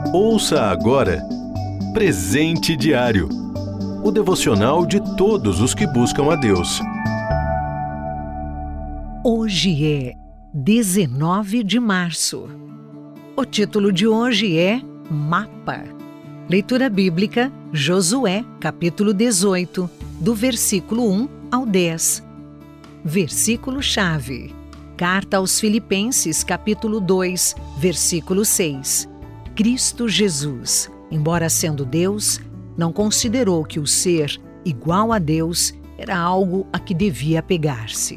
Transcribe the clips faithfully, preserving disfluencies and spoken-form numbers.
Ouça agora Presente Diário, o devocional de todos os que buscam a Deus. Hoje é dezenove de março. O título de hoje é Mapa. Leitura bíblica, Josué, capítulo dezoito, do versículo um ao dez. Versículo-chave. Carta aos Filipenses, capítulo dois, versículo seis. Cristo Jesus, embora sendo Deus, não considerou que o ser igual a Deus era algo a que devia apegar-se.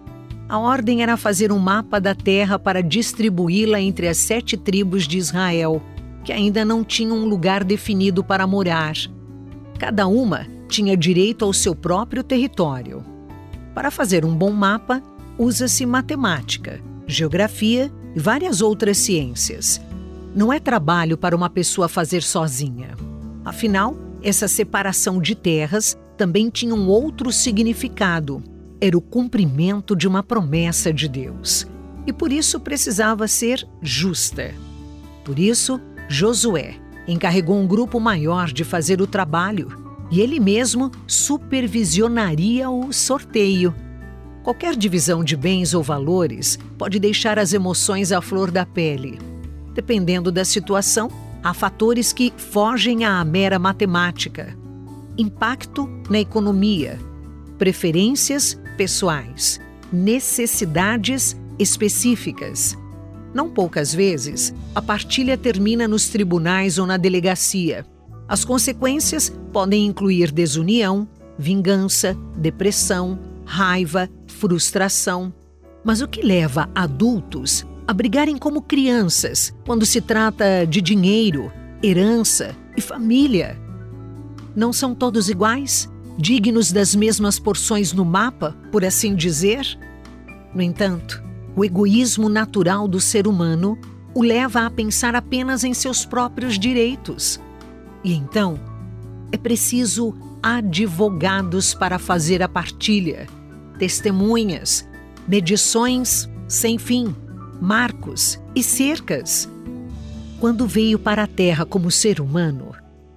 A ordem era fazer um mapa da terra para distribuí-la entre as sete tribos de Israel, que ainda não tinham um lugar definido para morar. Cada uma tinha direito ao seu próprio território. Para fazer um bom mapa, usa-se matemática, geografia e várias outras ciências. Não é trabalho para uma pessoa fazer sozinha. Afinal, essa separação de terras também tinha um outro significado. Era o cumprimento de uma promessa de Deus. E por isso precisava ser justa. Por isso, Josué encarregou um grupo maior de fazer o trabalho e ele mesmo supervisionaria o sorteio. Qualquer divisão de bens ou valores pode deixar as emoções à flor da pele. Dependendo da situação, há fatores que fogem à mera matemática. Impacto na economia, preferências pessoais, necessidades específicas. Não poucas vezes, a partilha termina nos tribunais ou na delegacia. As consequências podem incluir desunião, vingança, depressão, raiva, frustração. Mas o que leva adultos a brigarem como crianças quando se trata de dinheiro, herança e família? Não são todos iguais? Dignos das mesmas porções no mapa, por assim dizer? No entanto, o egoísmo natural do ser humano o leva a pensar apenas em seus próprios direitos. E então, é preciso advogados para fazer a partilha, testemunhas, medições sem fim, marcos e cercas. Quando veio para a Terra como ser humano,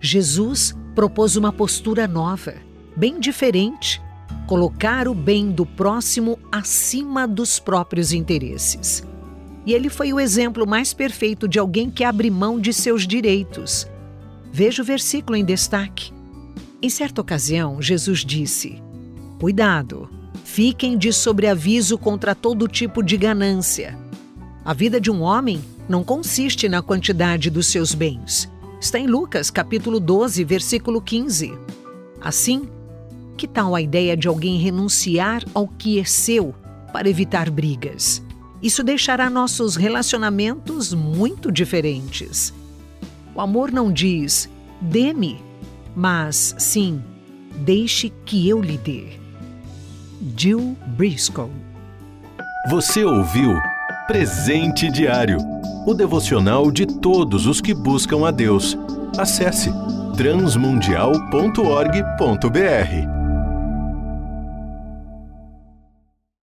Jesus propôs uma postura nova, bem diferente, colocar o bem do próximo acima dos próprios interesses. E ele foi o exemplo mais perfeito de alguém que abre mão de seus direitos. Veja o versículo em destaque. Em certa ocasião, Jesus disse: "Cuidado, fiquem de sobreaviso contra todo tipo de ganância. A vida de um homem não consiste na quantidade dos seus bens." Está em Lucas, capítulo doze, versículo quinze. Assim, que tal a ideia de alguém renunciar ao que é seu para evitar brigas? Isso deixará nossos relacionamentos muito diferentes. O amor não diz, dê-me, mas sim, deixe que eu lhe dê. Jill Briscoe. Você ouviu Presente Diário, o devocional de todos os que buscam a Deus. Acesse transmundial ponto org ponto br.